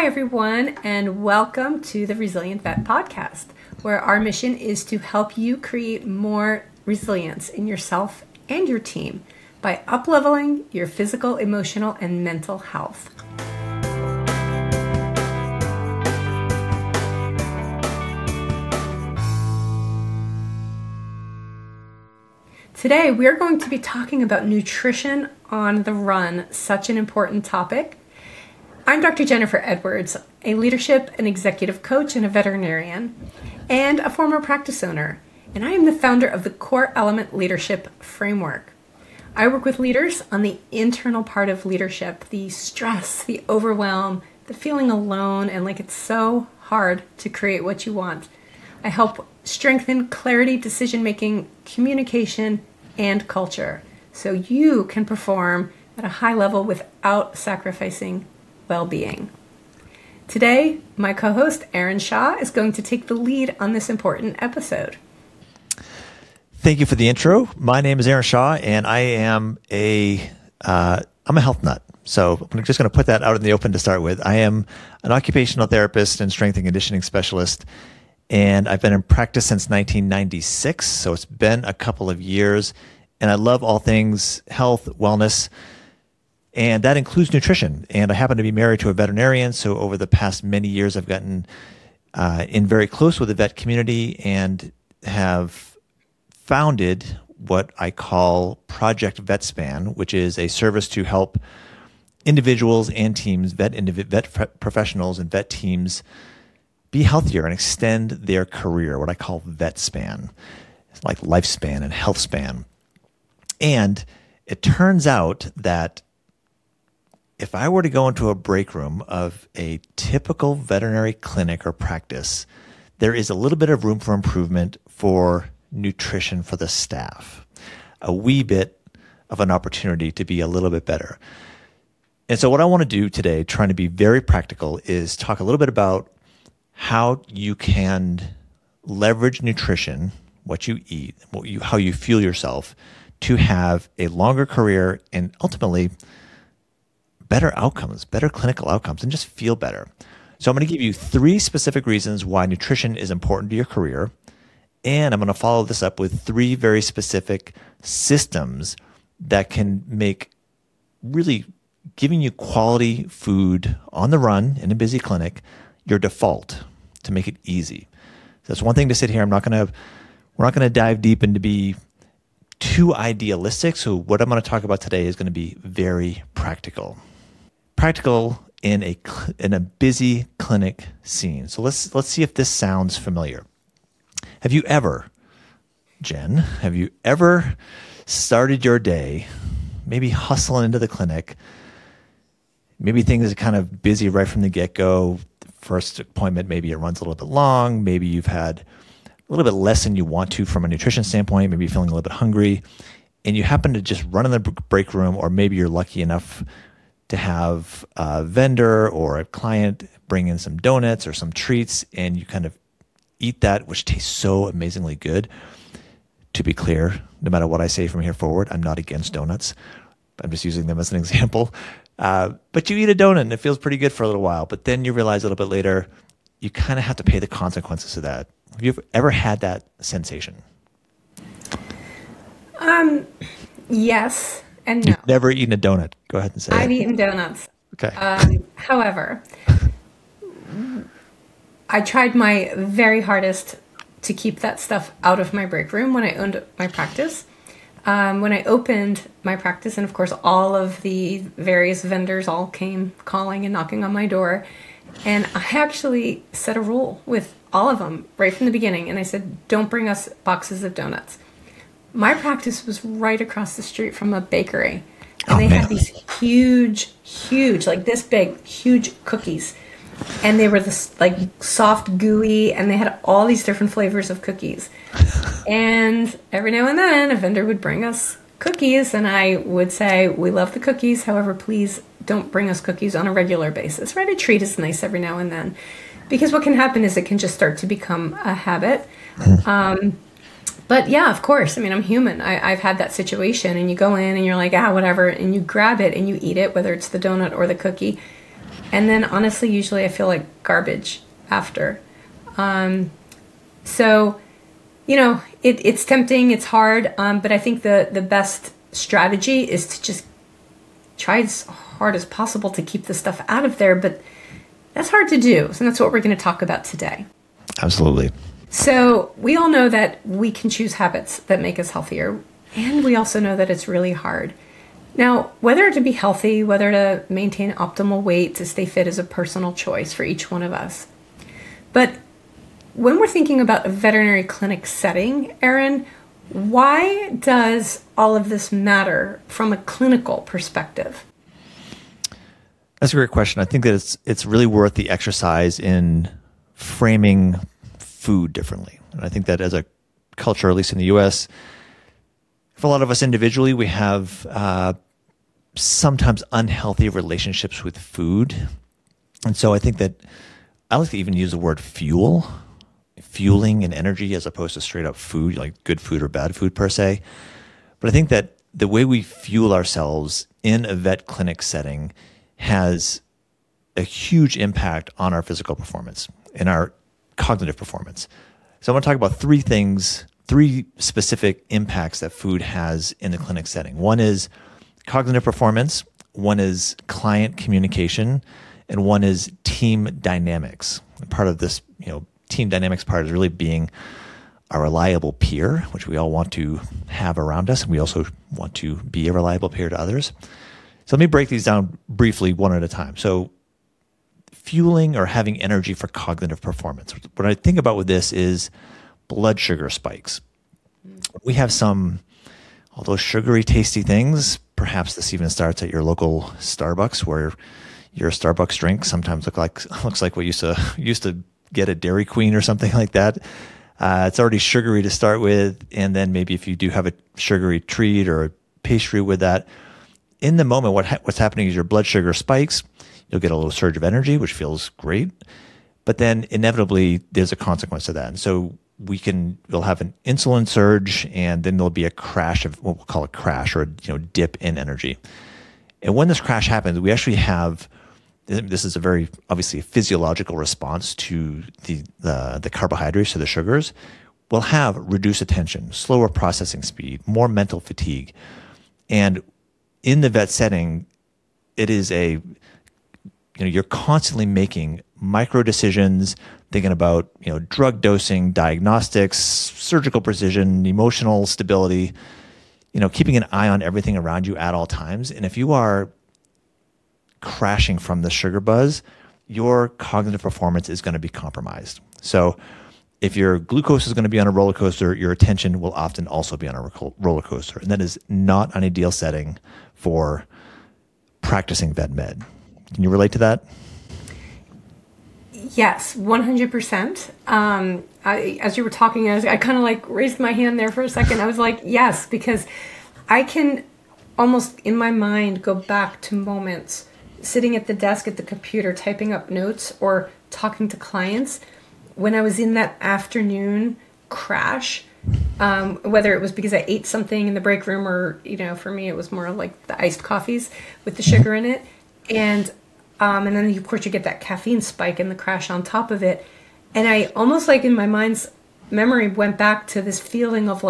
Hi, everyone, and welcome to the Resilient Vet Podcast, where our mission is to help you create more resilience in yourself and your team by up-leveling your physical, emotional, and mental health. Today, we're going to be talking about nutrition on the run, such an important topic. I'm Dr. Jennifer Edwards, a leadership and executive coach and a veterinarian, and a former practice owner, and I am the founder of the Core Element Leadership Framework. I work with leaders on the internal part of leadership, the stress, the overwhelm, the feeling alone, and like it's so hard to create what you want. I help strengthen clarity, decision-making, communication, and culture, so you can perform at a high level without sacrificing well-being. Today, my co-host Aaron Shaw is going to take the lead on this important episode. Thank you for the intro. My name is Aaron Shaw, and I am I'm a health nut. So I'm just going to put that out in the open to start with. I am an occupational therapist and strength and conditioning specialist, and I've been in practice since 1996. So it's been a couple of years, and I love all things health, wellness, and that includes nutrition. And I happen to be married to a veterinarian. So over the past many years, I've gotten in very close with the vet community and have founded what I call Project VetSpan, which is a service to help individuals and teams, vet professionals and vet teams be healthier and extend their career, what I call VetSpan. It's like lifespan and health span. And it turns out that if I were to go into a break room of a typical veterinary clinic or practice, there is a little bit of room for improvement for nutrition for the staff, a wee bit of an opportunity to be a little bit better. And so what I want to do today, trying to be very practical, is talk a little bit about how you can leverage nutrition, what you eat, how you fuel yourself, to have a longer career and ultimately better outcomes, better clinical outcomes, and just feel better. So I'm going to give you 3 specific reasons why nutrition is important to your career. And I'm going to follow this up with 3 very specific systems that can make really giving you quality food on the run in a busy clinic your default, to make it easy. So that's one thing to sit here. We're not going to dive deep into be too idealistic. So what I'm going to talk about today is going to be very practical. Practical in a busy clinic scene. So let's see if this sounds familiar. Have you ever started your day, maybe hustling into the clinic, maybe things are kind of busy right from the get-go, first appointment, maybe it runs a little bit long, maybe you've had a little bit less than you want to from a nutrition standpoint, maybe you're feeling a little bit hungry, and you happen to just run in the break room, or maybe you're lucky enough to have a vendor or a client bring in some donuts or some treats, and you kind of eat that, which tastes so amazingly good. To be clear, no matter what I say from here forward, I'm not against donuts. I'm just using them as an example. But you eat a donut and it feels pretty good for a little while, but then you realize a little bit later, you kind of have to pay the consequences of that. Have you ever had that sensation? Yes and no. You've never eaten a donut. Go ahead and say I've it. eaten donuts. Okay. However, I tried my very hardest to keep that stuff out of my break room when I owned my practice. When I opened my practice, and of course all of the various vendors all came calling and knocking on my door, and I actually set a rule with all of them right from the beginning, and I said, don't bring us boxes of donuts. My practice was right across the street from a bakery, and they had these huge, like this big, huge cookies. And they were this like soft, gooey, and they had all these different flavors of cookies. And every now and then a vendor would bring us cookies, and I would say, we love the cookies. However, please don't bring us cookies on a regular basis. Right? A treat is nice every now and then. Because what can happen is it can just start to become a habit. But yeah, of course. I mean, I'm human. I've had that situation, and you go in and you're like, whatever. And you grab it and you eat it, whether it's the donut or the cookie. And then honestly, usually I feel like garbage after. So, it's tempting, it's hard, but I think the best strategy is to just try as hard as possible to keep the stuff out of there. But that's hard to do. So that's what we're going to talk about today. Absolutely. So we all know that we can choose habits that make us healthier. And we also know that it's really hard. Now, whether to be healthy, whether to maintain optimal weight, to stay fit is a personal choice for each one of us. But when we're thinking about a veterinary clinic setting, Erin, why does all of this matter from a clinical perspective? That's a great question. I think that it's really worth the exercise in framing food differently. And I think that as a culture, at least in the U.S., for a lot of us individually, we have sometimes unhealthy relationships with food. And so I think that I like to even use the word fueling and energy as opposed to straight up food, like good food or bad food per se. But I think that the way we fuel ourselves in a vet clinic setting has a huge impact on our physical performance and our cognitive performance. So I want to talk about three specific impacts that food has in the clinic setting. One is cognitive performance, one is client communication, and one is team dynamics. And part of this, team dynamics part is really being a reliable peer, which we all want to have around us, and we also want to be a reliable peer to others. So let me break these down briefly one at a time. So fueling or having energy for cognitive performance. What I think about with this is blood sugar spikes. We have all those sugary, tasty things. Perhaps this even starts at your local Starbucks, where your Starbucks drink sometimes looks like what used to get at Dairy Queen or something like that. It's already sugary to start with, and then maybe if you do have a sugary treat or a pastry with that, in the moment, what's happening is your blood sugar spikes. You'll get a little surge of energy, which feels great, but then inevitably there's a consequence to that. And so we'll have an insulin surge, and then there'll be a crash of what we'll call a crash or a dip in energy. And when this crash happens, we actually have, this is a very obviously physiological response to the carbohydrates, to the sugars. We'll have reduced attention, slower processing speed, more mental fatigue. And in the vet setting, it is you're constantly making micro decisions, thinking about, drug dosing, diagnostics, surgical precision, emotional stability, keeping an eye on everything around you at all times. And if you are crashing from the sugar buzz, your cognitive performance is going to be compromised. So if your glucose is going to be on a roller coaster, your attention will often also be on a roller coaster. And that is not an ideal setting for practicing vet med. Can you relate to that? Yes, 100%. As you were talking, I kind of raised my hand there for a second. I was like, yes, because I can almost in my mind go back to moments sitting at the desk at the computer, typing up notes or talking to clients when I was in that afternoon crash, whether it was because I ate something in the break room or, for me, it was more like the iced coffees with the sugar in it. And then of course you get that caffeine spike and the crash on top of it. And I almost in my mind's memory went back to this feeling of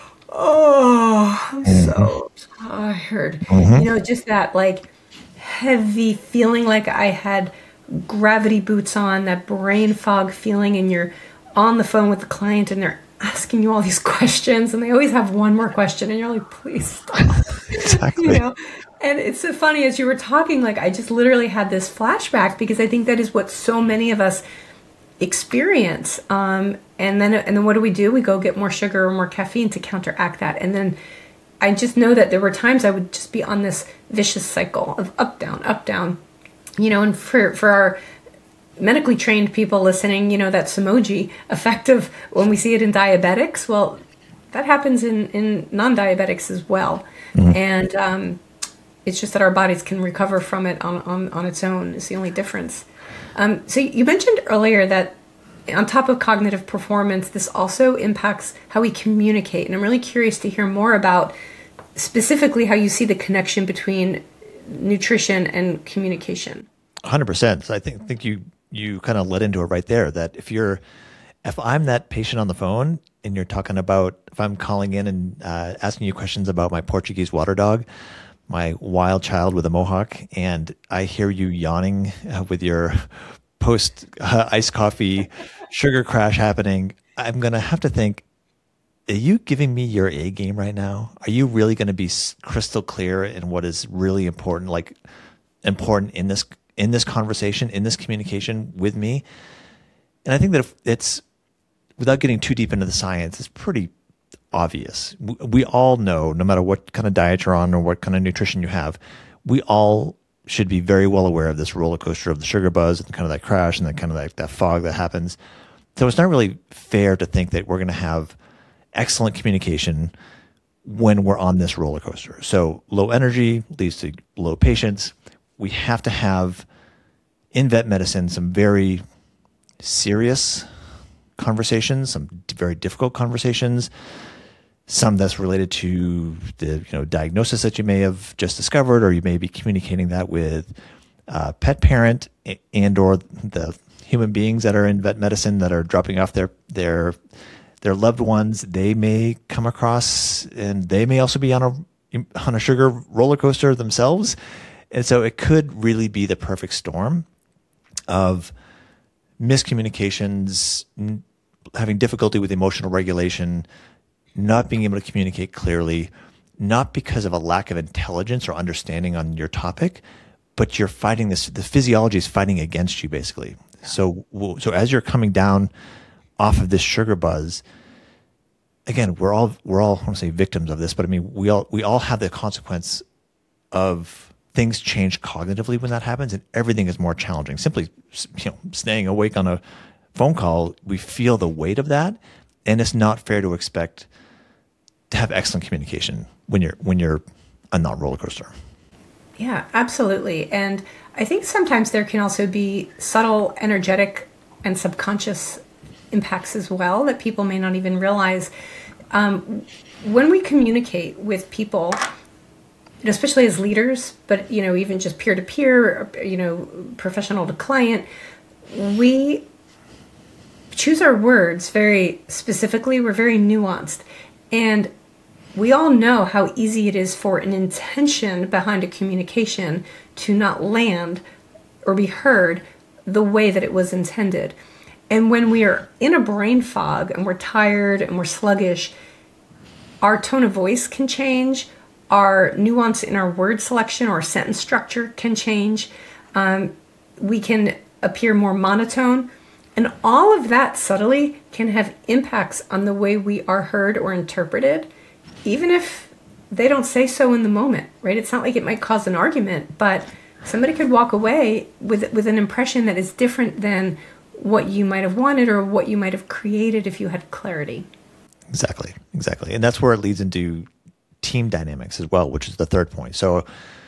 I'm so tired. Just that heavy feeling like I had gravity boots on, that brain fog feeling, and you're on the phone with the client and they're asking you all these questions and they always have one more question and you're like, please stop. Exactly. And it's so funny, as you were talking, I just literally had this flashback because I think that is what so many of us experience. And then what do? We go get more sugar or more caffeine to counteract that. And then I just know that there were times I would just be on this vicious cycle of up, down, and for our medically trained people listening, that Samoji effect of when we see it in diabetics, well, that happens in non-diabetics as well. And it's just that our bodies can recover from it on its own is the only difference. So you mentioned earlier that on top of cognitive performance, this also impacts how we communicate. And I'm really curious to hear more about specifically how you see the connection between nutrition and communication. 100%. So I think you kind of led into it right there. That if I'm that patient on the phone and you're talking about, if I'm calling in and asking you questions about my Portuguese water dog, my wild child with a mohawk, and I hear you yawning with your post iced coffee sugar crash happening, I'm gonna have to think, are you giving me your A game right now? Are you really going to be crystal clear in what is really important, like important in this conversation, in this communication with me? And I think that if it's, without getting too deep into the science, it's pretty obvious. We all know, no matter what kind of diet you're on or what kind of nutrition you have, we all should be very well aware of this roller coaster of the sugar buzz and kind of that crash and that kind of that fog that happens. So it's not really fair to think that we're going to have excellent communication when we're on this roller coaster. So low energy leads to low patience. We have to have in vet medicine some very serious conversations, some very difficult conversations, some that's related to the diagnosis that you may have just discovered, or you may be communicating that with a pet parent and or the human beings that are in vet medicine that are dropping off their loved ones. They may come across, and they may also be on a sugar roller coaster themselves. And so it could really be the perfect storm of miscommunications, having difficulty with emotional regulation, not being able to communicate clearly, not because of a lack of intelligence or understanding on your topic, but you're fighting this, the physiology is fighting against you basically. So as you're coming down off of this sugar buzz, again, we're all I want to say victims of this, but I mean, we all have the consequence of things change cognitively when that happens, and everything is more challenging. Simply, staying awake on a phone call, we feel the weight of that, and it's not fair to expect to have excellent communication when you're on that roller coaster. Yeah, absolutely. And I think sometimes there can also be subtle energetic and subconscious impacts as well that people may not even realize. When we communicate with people, especially as leaders, but even just peer to peer, professional to client, we choose our words very specifically. We're very nuanced, and we all know how easy it is for an intention behind a communication to not land or be heard the way that it was intended. And when we are in a brain fog and we're tired and we're sluggish, our tone of voice can change, our nuance in our word selection or sentence structure can change. We can appear more monotone. And all of that subtly can have impacts on the way we are heard or interpreted, even if they don't say so in the moment, right? It's not like it might cause an argument, but somebody could walk away with an impression that is different than what you might have wanted or what you might have created if you had clarity. Exactly. And that's where it leads into team dynamics as well, which is the third point. So,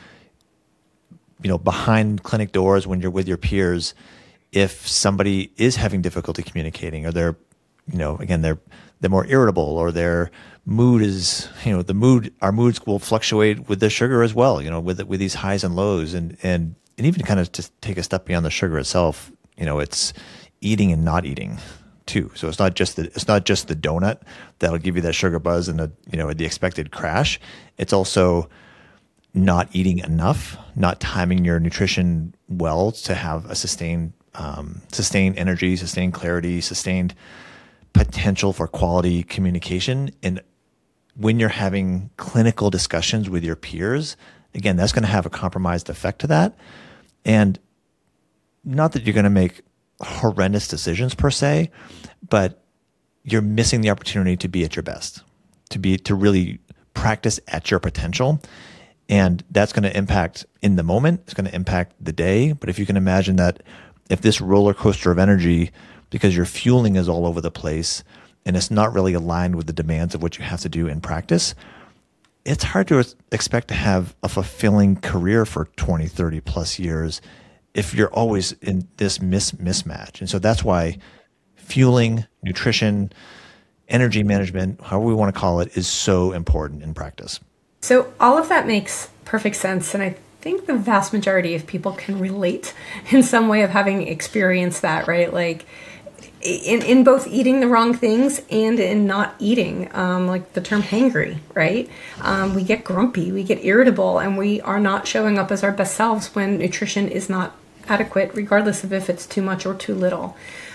behind clinic doors, when you're with your peers, if somebody is having difficulty communicating, or they're more irritable, or their mood is, our moods will fluctuate with the sugar as well, with these highs and lows, and even kind of just take a step beyond the sugar itself, it's eating and not eating too. So it's not just the donut that'll give you that sugar buzz and the expected crash. It's also not eating enough, not timing your nutrition well to have a sustained energy, sustained clarity, sustained potential for quality communication. And when you're having clinical discussions with your peers, again, that's going to have a compromised effect to that. And not that you're going to make horrendous decisions per se, but you're missing the opportunity to be at your best, to really practice at your potential. And that's going to impact in the moment. It's going to impact the day. But if you can imagine that, if this roller coaster of energy, because your fueling is all over the place and it's not really aligned with the demands of what you have to do in practice, it's hard to expect to have a fulfilling career for 20, 30 plus years if you're always in this mismatch. And so that's why fueling, nutrition, energy management, however we want to call it, is so important in practice. So all of that makes perfect sense. And I think the vast majority of people can relate in some way of having experienced that, right? Like in both eating the wrong things and in not eating, like the term hangry, right? We get grumpy, we get irritable, and we are not showing up as our best selves when nutrition is not adequate, regardless of if it's too much or too little.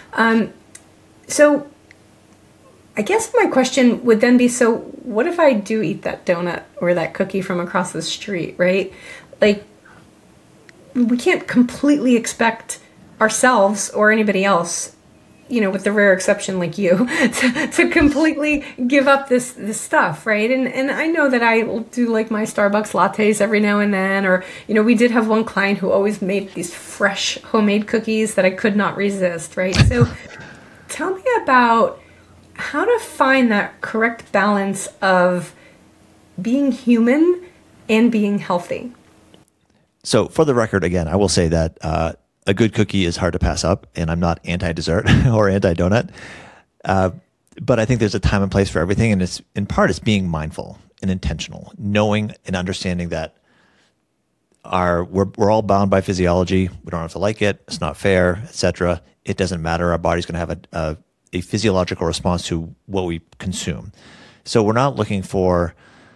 So I guess my question would then be, so what if I do eat that donut or that cookie from across the street, right? Like, we can't completely expect ourselves or anybody else, you know, with the rare exception like you, to completely give up this stuff, right? And I know that I will do like my Starbucks lattes every now and then, or, you know, we did have one client who always made these fresh homemade cookies that I could not resist, right? So tell me about how to find that correct balance of being human and being healthy. So for the record, again, I will say that a good cookie is hard to pass up, and I'm not anti-dessert or anti-donut. But I think there's a time and place for everything, and it's in part it's being mindful and intentional, knowing and understanding that we're all bound by physiology. We don't have to like it. It's not fair, etc. It doesn't matter. Our body's going to have a physiological response to what we consume. So we're not looking for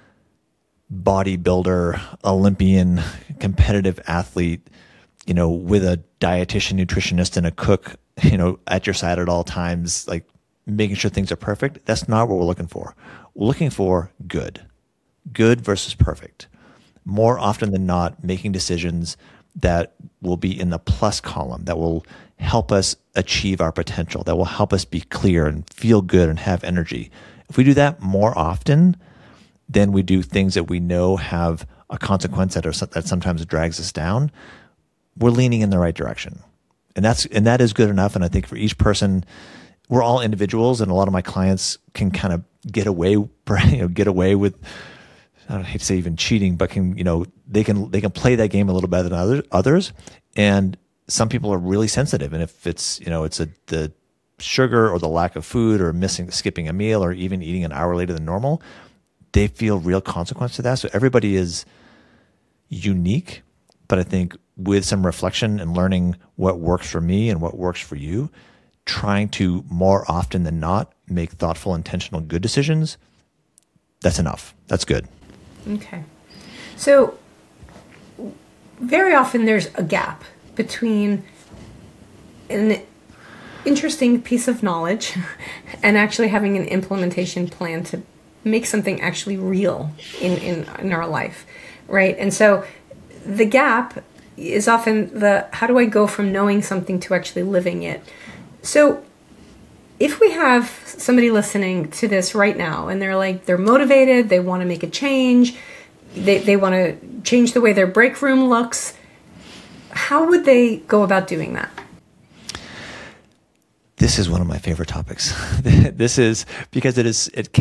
bodybuilder, Olympian, competitive athlete, you know, with a dietitian, nutritionist, and a cook, you know, at your side at all times, like making sure things are perfect. That's not what we're looking for. We're looking for good versus perfect. More often than not, making decisions that will be in the plus column, that will help us achieve our potential, that will help us be clear and feel good and have energy. If we do that more often, then we do things that we know have a consequence that sometimes drags us down, we're leaning in the right direction. And that is good enough. And I think for each person, we're all individuals, and a lot of my clients can kind of get away with, I hate to say even cheating, but they can play that game a little better than others. And some people are really sensitive. And if it's the sugar or the lack of food or skipping a meal or even eating an hour later than normal, they feel real consequence to that. So everybody is unique, but I think with some reflection and learning what works for me and what works for you, trying to more often than not make thoughtful, intentional, good decisions, that's enough. That's good. Okay. So very often there's a gap between an interesting piece of knowledge and actually having an implementation plan to make something actually real in our life, right? And so the gap is often how do I go from knowing something to actually living it? So if we have somebody listening to this right now and they're motivated, they want to make a change, they want to change the way their break room looks, how would they go about doing that? This is one of my favorite topics. This is because it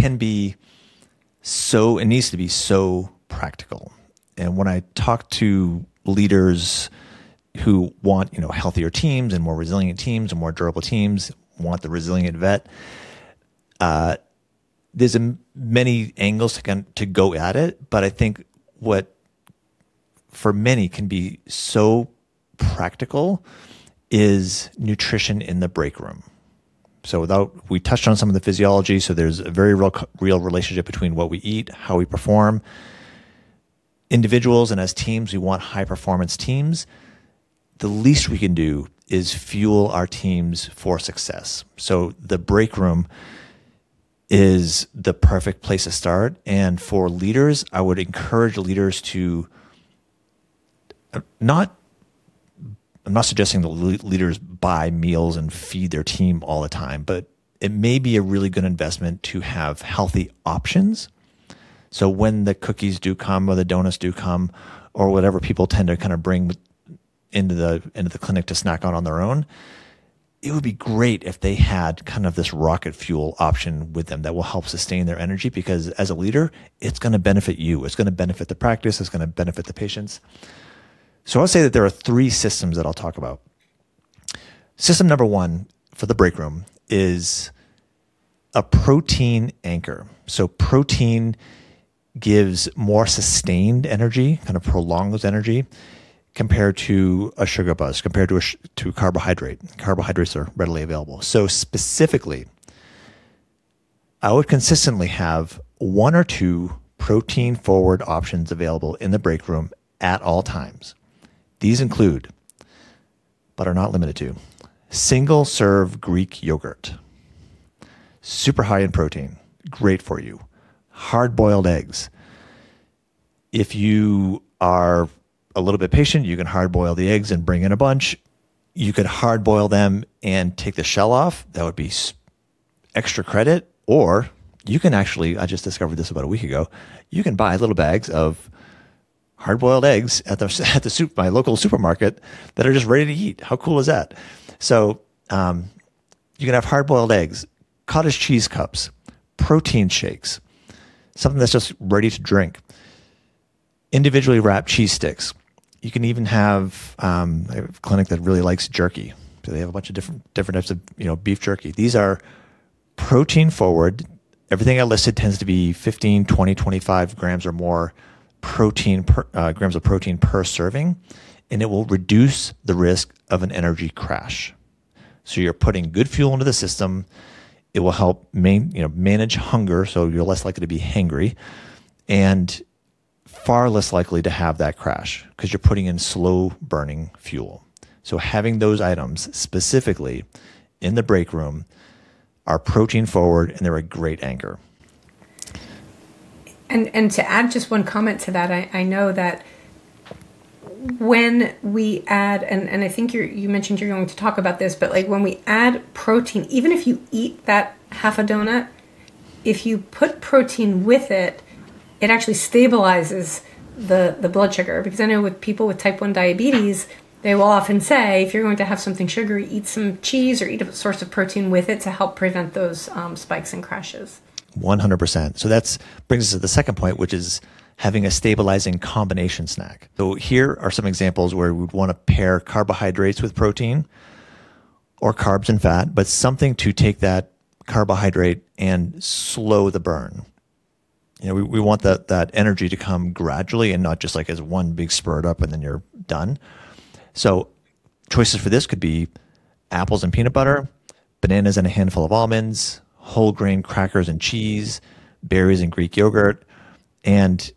needs to be so practical. And when I talk to leaders who want, healthier teams and more resilient teams and more durable teams, want the resilient vet, there's many angles to go at it. But I think what for many can be so practical is nutrition in the break room. So we touched on some of the physiology. So there's a very real relationship between what we eat, how we perform. Individuals and as teams, we want high performance teams. The least we can do is fuel our teams for success. So the break room is the perfect place to start. And for leaders, I would encourage leaders to I'm not suggesting that leaders buy meals and feed their team all the time, but it may be a really good investment to have healthy options. So when the cookies do come or the donuts do come or whatever people tend to kind of bring into the clinic to snack on their own, it would be great if they had kind of this rocket fuel option with them that will help sustain their energy, because as a leader, it's going to benefit you. It's going to benefit the practice. It's going to benefit the patients. So I'll say that there are 3 systems that I'll talk about. System number 1 for the break room is a protein anchor. So protein gives more sustained energy, kind of prolongs energy, compared to a sugar buzz, compared to carbohydrate. Carbohydrates are readily available. So specifically, I would consistently have 1 or 2 protein-forward options available in the break room at all times. These include, but are not limited to, single-serve Greek yogurt, super high in protein, great for you. Hard-boiled eggs. If you are a little bit patient, you can hard-boil the eggs and bring in a bunch. You could hard-boil them and take the shell off. That would be extra credit. Or you can actually, I just discovered this about a week ago, you can buy little bags of hard-boiled eggs at my local supermarket that are just ready to eat. How cool is that? So you can have hard-boiled eggs, cottage cheese cups, protein shakes, something that's just ready to drink, individually wrapped cheese sticks. You can even have I have a clinic that really likes jerky. So they have a bunch of different types of beef jerky. These are protein forward. Everything I listed tends to be 15, 20, 25 grams or more grams of protein per serving, and it will reduce the risk of an energy crash. So you're putting good fuel into the system. It will help manage hunger, so you're less likely to be hangry, and far less likely to have that crash because you're putting in slow burning fuel. So having those items specifically in the break room are protein forward, and they're a great anchor. And to add just one comment to that, I know that when we add, and I think you mentioned you're going to talk about this, but like when we add protein, even if you eat that half a donut, if you put protein with it, it actually stabilizes the blood sugar. Because I know with people with type 1 diabetes, they will often say, if you're going to have something sugary, eat some cheese or eat a source of protein with it to help prevent those spikes and crashes. 100%. So that brings us to the second point, which is having a stabilizing combination snack. So here are some examples where we would want to pair carbohydrates with protein or carbs and fat, but something to take that carbohydrate and slow the burn. We want that energy to come gradually and not just like as one big spurt up and then you're done. So choices for this could be apples and peanut butter, bananas and a handful of almonds, whole grain crackers and cheese, berries and Greek yogurt. And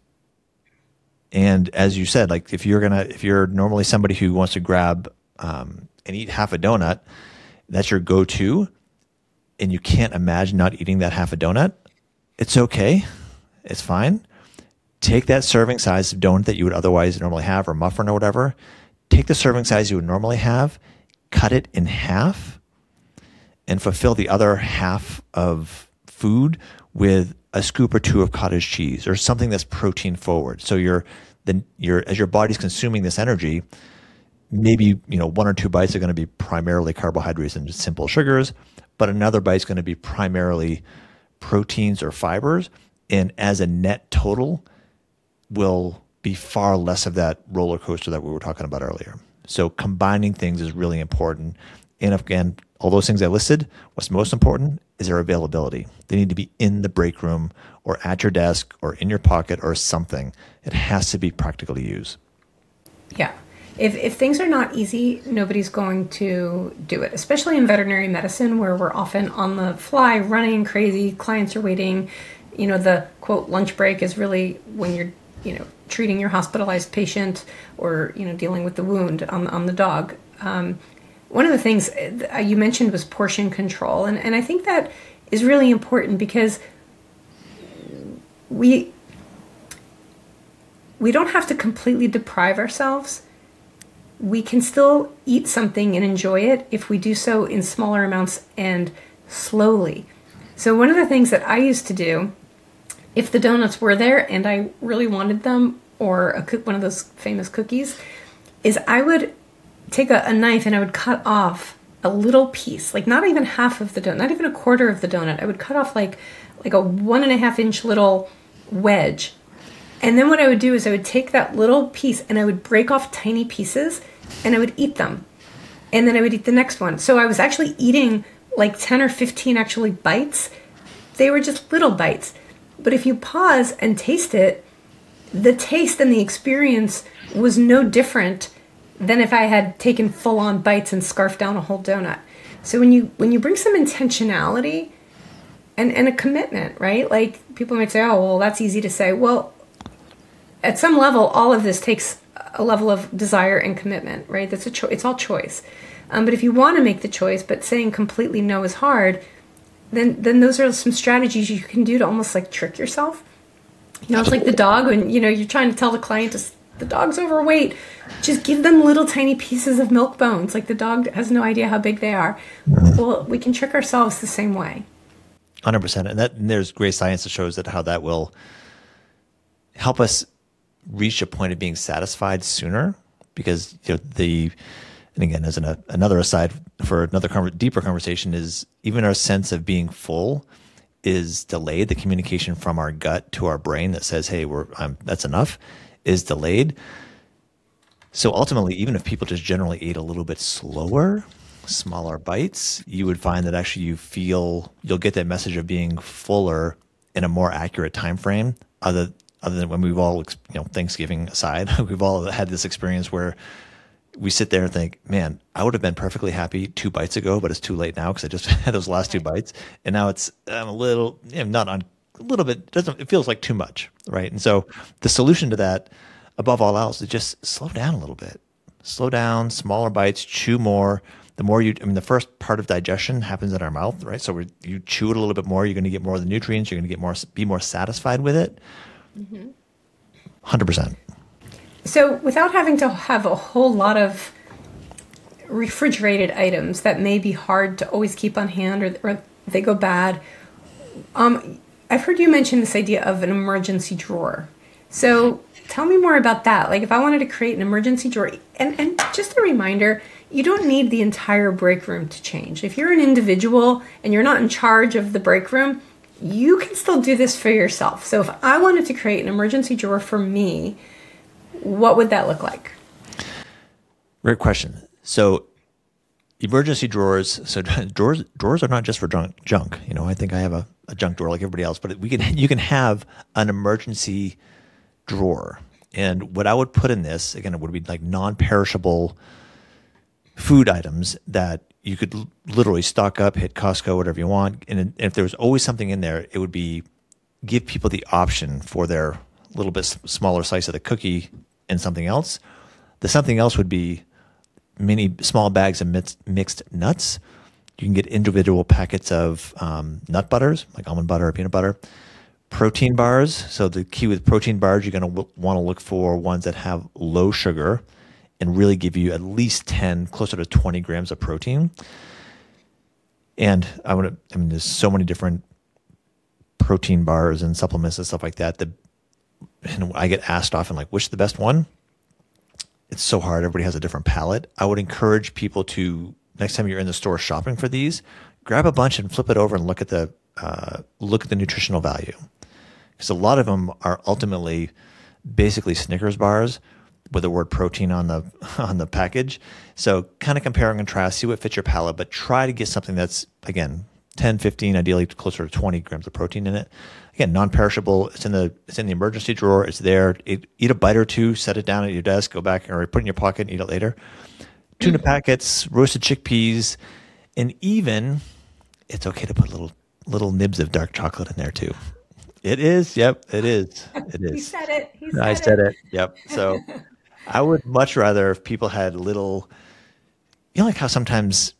as you said, like if you're normally somebody who wants to grab and eat half a donut, that's your go-to, and you can't imagine not eating that half a donut, it's okay. It's fine. Take that serving size of donut that you would otherwise normally have, or muffin or whatever. Take the serving size you would normally have, cut it in half, and fulfill the other half of food with a scoop or two of cottage cheese or something that's protein forward. So as your body's consuming this energy, maybe 1 or 2 bites are going to be primarily carbohydrates and just simple sugars, but another bite's going to be primarily proteins or fibers. And as a net total, will be far less of that roller coaster that we were talking about earlier. So combining things is really important. And again, all those things I listed, what's most important is their availability. They need to be in the break room or at your desk or in your pocket or something. It has to be practical to use. Yeah. If things are not easy, nobody's going to do it, especially in veterinary medicine where we're often on the fly, running crazy, clients are waiting. The quote lunch break is really when you're, treating your hospitalized patient or, dealing with the wound on the dog. One of the things you mentioned was portion control. And I think that is really important because we don't have to completely deprive ourselves. We can still eat something and enjoy it if we do so in smaller amounts and slowly. So one of the things that I used to do, if the donuts were there and I really wanted them, or one of those famous cookies, is I would take a knife and I would cut off a little piece, like not even half of the donut, not even a quarter of the donut. I would cut off like a 1.5 inch little wedge. And then what I would do is I would take that little piece and I would break off tiny pieces and I would eat them. And then I would eat the next one. So I was actually eating like 10 or 15 actually bites. They were just little bites. But if you pause and taste it, the taste and the experience was no different than if I had taken full-on bites and scarfed down a whole donut. So when you bring some intentionality and a commitment, right? Like people might say, oh, well, that's easy to say. Well, at some level, all of this takes a level of desire and commitment, right? That's a choice. It's all choice. But if you want to make the choice, but saying completely no is hard, then those are some strategies you can do to almost like trick yourself. You know, it's like the dog when, you know, you're trying to tell the client the dog's overweight. Just give them little tiny pieces of milk bones. Like the dog has no idea how big they are. Well, we can trick ourselves the same way. 100%. And there's great science that shows that how that will help us reach a point of being satisfied sooner, because you know and again, as another aside for another deeper conversation, is even our sense of being full is delayed. The communication from our gut to our brain that says, hey, that's enough, is delayed. So ultimately, even if people just generally ate a little bit slower, smaller bites, you would find that actually you'll get that message of being fuller in a more accurate time frame. Other than when we've all, you know, Thanksgiving aside, we've all had this experience where we sit there and think, man, I would have been perfectly happy 2 bites ago, but it's too late now because I just had those last 2 bites, and now I'm a little, not on a little bit. It feels like too much, right? And so the solution to that, above all else, is just slow down a little bit. Slow down, smaller bites, chew more. The more the first part of digestion happens in our mouth, right? So you chew it a little bit more, you're going to get more of the nutrients. You're going to be more satisfied with it. 100%. So without having to have a whole lot of refrigerated items that may be hard to always keep on hand, or they go bad, I've heard you mention this idea of an emergency drawer. So tell me more about that. Like if I wanted to create an emergency drawer, and just a reminder, you don't need the entire break room to change. If you're an individual and you're not in charge of the break room, you can still do this for yourself. So if I wanted to create an emergency drawer for me, what would that look like? Great question. So emergency drawers. So drawers are not just for junk. You know, I think I have a junk drawer like everybody else, but you can have an emergency drawer. And what I would put in this, again, it would be like non-perishable food items that you could literally stock up, hit Costco, whatever you want. And if there was always something in there, it would be give people the option for their little bit smaller slice of the cookie and something else. The something else would be small bags of mixed nuts. You can get individual packets of nut butters, like almond butter or peanut butter. Protein bars. So the key with protein bars, you're going to want to look for ones that have low sugar and really give you at least 10, closer to 20 grams of protein. And there's so many different protein bars and supplements and stuff like that. And I get asked often, like, which is the best one? It's so hard. Everybody has a different palate. I would encourage people to, next time you're in the store shopping for these, grab a bunch and flip it over and look at the nutritional value. Because a lot of them are ultimately basically Snickers bars with the word protein on the package. So kind of compare and contrast, see what fits your palate, but try to get something that's, again, 10, 15, ideally closer to 20 grams of protein in it. Again, non-perishable. It's in the emergency drawer. It's there. Eat a bite or two, set it down at your desk, go back or put it in your pocket and eat it later. Tuna packets, roasted chickpeas, and even it's okay to put little nibs of dark chocolate in there too. It is. Yep, it is. It is. He said it. I said it. Yep. So I would much rather if people had little, like how sometimes,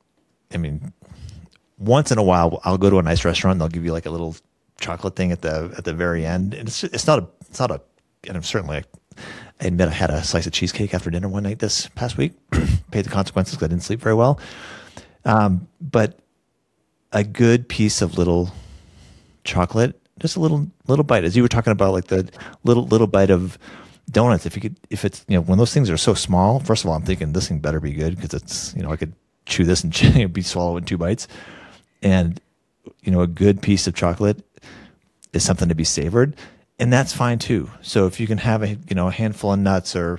once in a while I'll go to a nice restaurant and they'll give you like a little chocolate thing at the very end. And it's not a, and I'm certainly, I admit I had a slice of cheesecake after dinner one night this past week, paid the consequences because I didn't sleep very well. But a good piece of little chocolate, just a little bite, as you were talking about, like the little bite of donuts. If it's when those things are so small, first of all, I'm thinking this thing better be good because it's I could chew this and be swallowed in 2 bites, and a good piece of chocolate is something to be savored, and that's fine too. So if you can have a handful of nuts or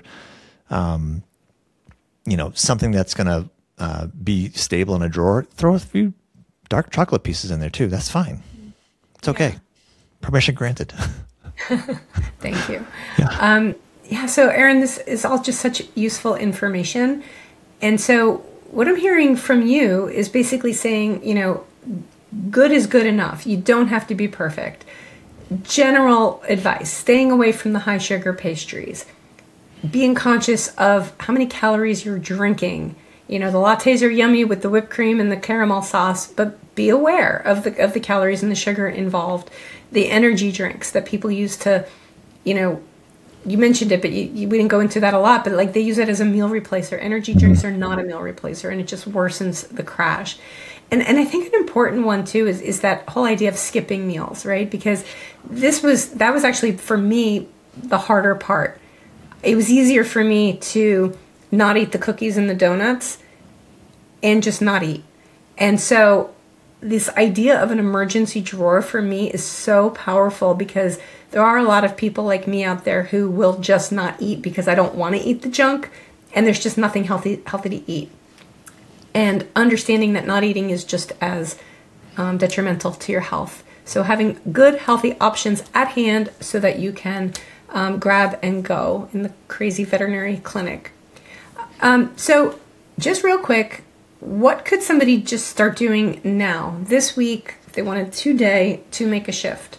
something that's gonna be stable in a drawer, throw a few dark chocolate pieces in there too. That's fine. It's okay. Permission granted. Thank you. Yeah. So Aaron, this is all just such useful information. And so what I'm hearing from you is basically saying, good is good enough. You don't have to be perfect. General advice, staying away from the high sugar pastries, being conscious of how many calories you're drinking. The lattes are yummy with the whipped cream and the caramel sauce, but be aware of the calories and the sugar involved. The energy drinks that people use to, you mentioned it, but we didn't go into that a lot, but like they use it as a meal replacer. Energy drinks are not a meal replacer, and it just worsens the crash. And I think an important one too is that whole idea of skipping meals, right? Because that was actually for me the harder part. It was easier for me to not eat the cookies and the donuts and just not eat. And so this idea of an emergency drawer for me is so powerful, because there are a lot of people like me out there who will just not eat because I don't want to eat the junk, and there's just nothing healthy to eat. And understanding that not eating is just as detrimental to your health. So having good, healthy options at hand so that you can grab and go in the crazy veterinary clinic. So just real quick, what could somebody just start doing now, this week, if they wanted today to make a shift?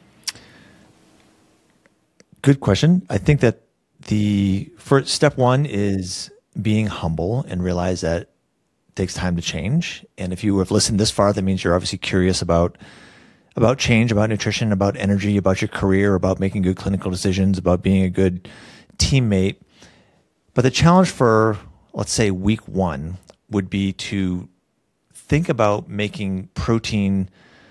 Good question. I think that the first step one is being humble and realize that it takes time to change. And if you have listened this far, that means you're obviously curious about change, about nutrition, about energy, about your career, about making good clinical decisions, about being a good teammate. But the challenge for, let's say, week one would be to think about adding protein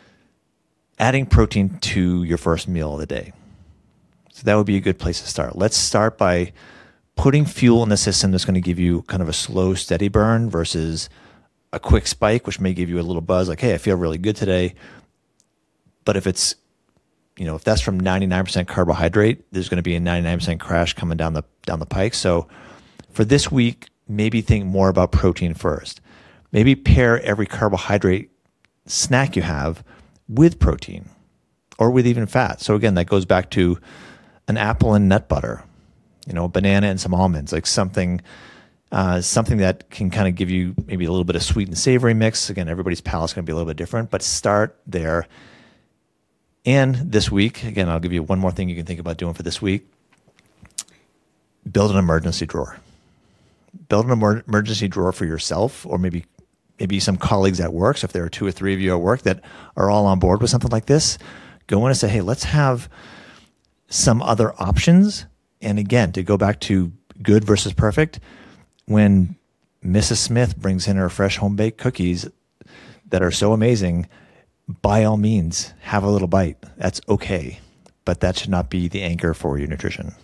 to your first meal of the day. So that would be a good place to start. Let's start by putting fuel in the system that's going to give you kind of a slow, steady burn versus a quick spike, which may give you a little buzz like, hey, I feel really good today. But if it's, if that's from 99% carbohydrate, there's going to be a 99% crash coming down the pike. So for this week, maybe think more about protein first. Maybe pair every carbohydrate snack you have with protein or with even fat. So again, that goes back to an apple and nut butter, a banana and some almonds, like something that can kind of give you maybe a little bit of sweet and savory mix. Again, everybody's palate's going to be a little bit different, but start there. And this week, again, I'll give you one more thing you can think about doing for this week. Build an emergency drawer. Build an emergency drawer for yourself, or maybe some colleagues at work. So if there are 2 or 3 of you at work that are all on board with something like this, go in and say, hey, let's have some other options. And again, to go back to good versus perfect, when Mrs. Smith brings in her fresh home-baked cookies that are so amazing, by all means, have a little bite. That's okay. But that should not be the anchor for your nutrition.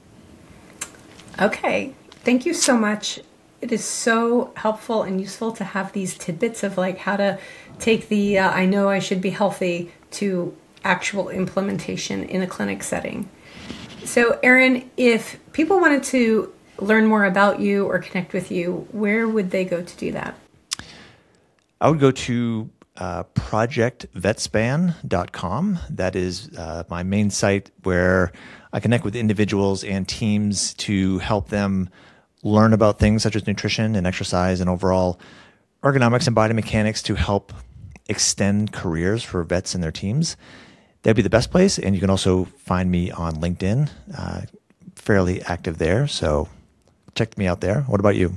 Okay. Thank you so much. It is so helpful and useful to have these tidbits of like how to take the I know I should be healthy to actual implementation in a clinic setting. So Aaron, if people wanted to learn more about you or connect with you, where would they go to do that? I would go to projectvetspan.com. That is my main site where I connect with individuals and teams to help them learn about things such as nutrition and exercise and overall ergonomics and biomechanics to help extend careers for vets and their teams. That'd be the best place. And you can also find me on LinkedIn, fairly active there. So check me out there. What about you?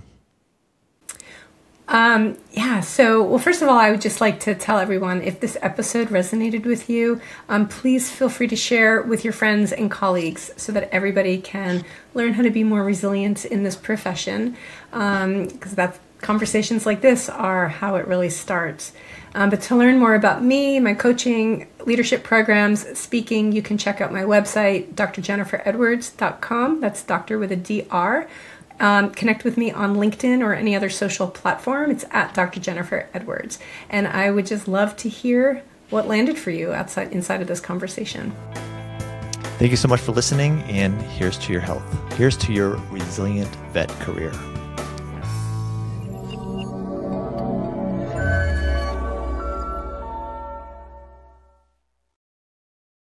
Well, first of all, I would just like to tell everyone, if this episode resonated with you, please feel free to share with your friends and colleagues so that everybody can learn how to be more resilient in this profession. Because conversations like this are how it really starts. But to learn more about me, my coaching, leadership programs, speaking, you can check out my website, drjenniferedwards.com. That's doctor with a DR. Connect with me on LinkedIn or any other social platform. It's at Dr. Jennifer Edwards. And I would just love to hear what landed for you inside of this conversation. Thank you so much for listening, and here's to your health. Here's to your resilient vet career.